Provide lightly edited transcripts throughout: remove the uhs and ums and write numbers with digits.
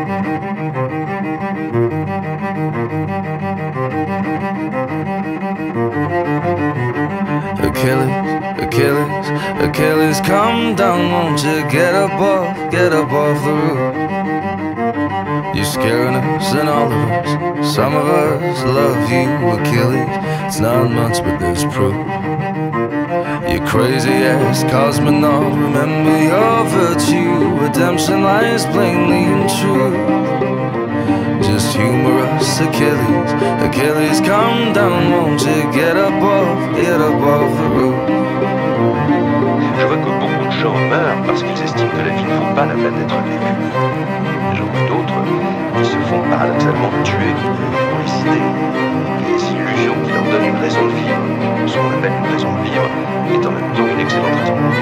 Achilles, come down, won't you get up off the roof. You're scaring us and all of us. Some of us love you, Achilles. It's not much, but there's proof. You crazy ass cosmonaut, remember your virtue. Redemption lies plainly in truth. Just humor us, Achilles. Achilles, come down, won't you get up off the roof. Je vois que beaucoup de gens meurent parce qu'ils estiment que la vie ne vaut pas la peine d'être vécue. J'en vois d'autres qui se font paradoxalement tuer pour les idées, les illusions qui leur donnent une raison de vivre. Ce qu'on appelle une raison de vivre est en même temps une excellente raison de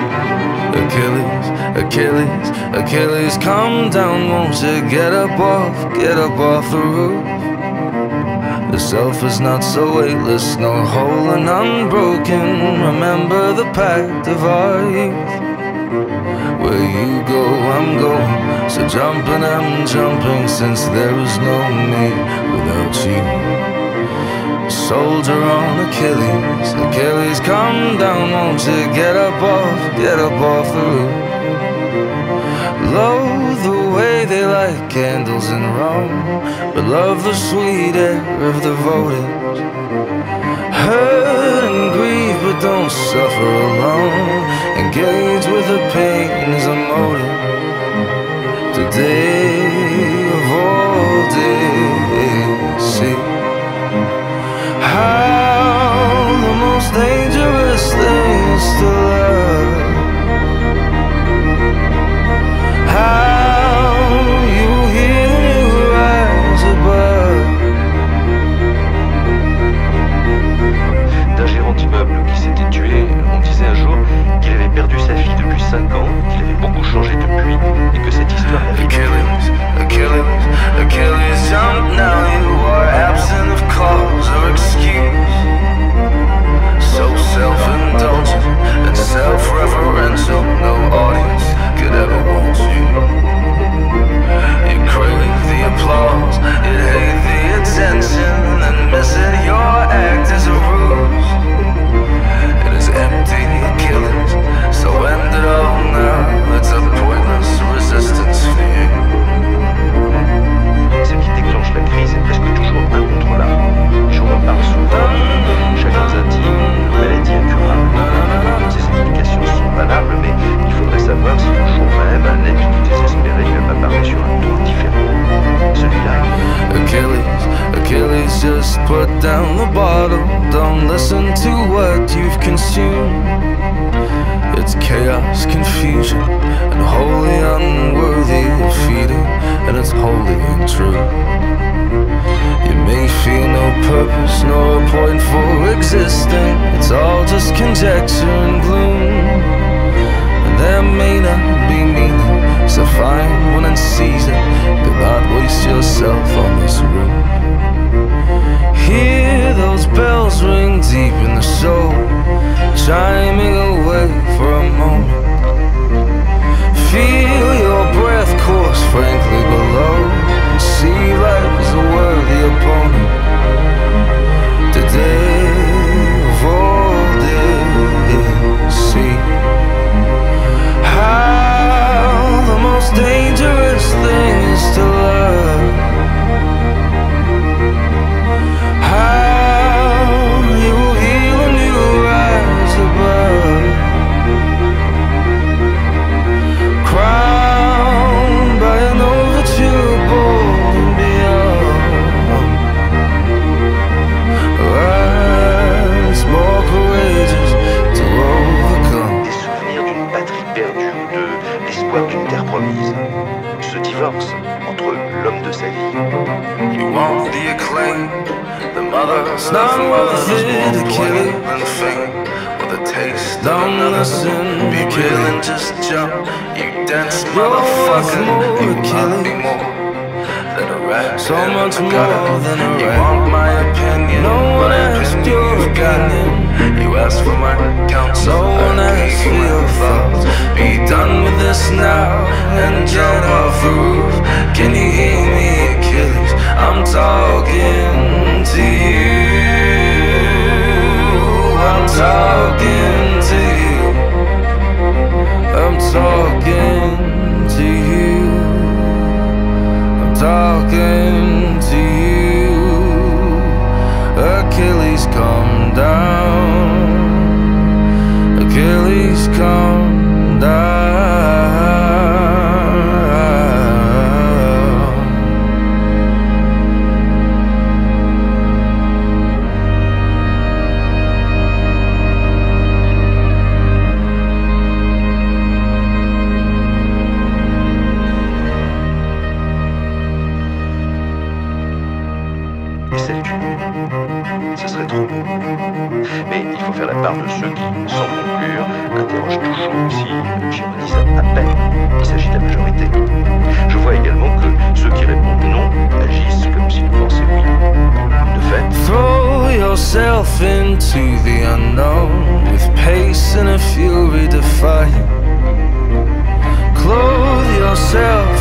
vivre. Achilles, come down, won't you get up off the roof. The self is not so weightless, nor whole and unbroken. Remember the pact of our youth. Where you go, I'm going. So jumping, I'm jumping, since there is no me without you. Soldier on Achilles, Achilles, come down, won't you get up off the roof. Loathe the way they light candles in Rome, but love the sweet air of the voltage. Hurt and grieve, but don't suffer alone. Engage with the pain as a motive. Today of all days, see how the most dangerous thing is to love. How you hear you rise above. D'un gérant d'immeuble qui s'était tué, on disait un jour qu'il avait perdu sa fille depuis 5 ans, qu'il avait beaucoup changé depuis, et que cette histoire l'avait Achilles, jump now, you are absent of cause or excuse. So self-indulgent and self-referential, no audience could ever want you. You crave the applause, you hate the attention, and then miss it, your act is a ruse. It is empty, Achilles, so end it all now. It's a pointless resistance for you. Ce qui déclenche la crise est presque toujours incontrôlable. J'en parle souvent, chacun intime, une maladie incurable. Ces explications sont valables, mais il faudrait savoir si le jour même, un être désespéré lui apparaît sur un ton différent. Celui-là. Achilles, just put down the bottle. Don't listen to what you've consumed. It's chaos, confusion, and wholly unworthy of feeding, and it's wholly untrue. You may feel no purpose, nor a point for existing. It's all just conjecture and gloom, and there may not be meaning, so find one and seize it. Do not waste yourself on this room. Hear those bells ring deep in the soul, chiming away for a moment. Feel your breath course frankly below, and see life as a worthy opponent. Today of all days, see how the most dangerous thing is to love. How you will heal when you rise above. Crowned by an overture bold and beyond. Rise more courageous to overcome. Des souvenirs d'une patrie perdue ou de l'espoir d'une terre promise. Ce divorce entre l'homme de sa vie. You want the acclaim, the mother's nothing worth it, Achilles and fame, with a taste of another. Be real and just jump, you dense motherfucker. You want me more than a rat, so much more than a rat. You want my opinion, no one asked your opinion. You asked for my counsel, no one asked for your thoughts. Be done with this now and get off the roof. Can you hear celle du mieux. Ce serait trop beau. Mais il faut faire la part de ceux qui, sans conclure, interrogent toujours aussi, j'ironise à peine, il s'agit de la majorité. Je vois également que ceux qui répondent non agissent comme s'ils pensaient oui. De fait, throw yourself into the unknown with pace and a fury defying. Clothe yourself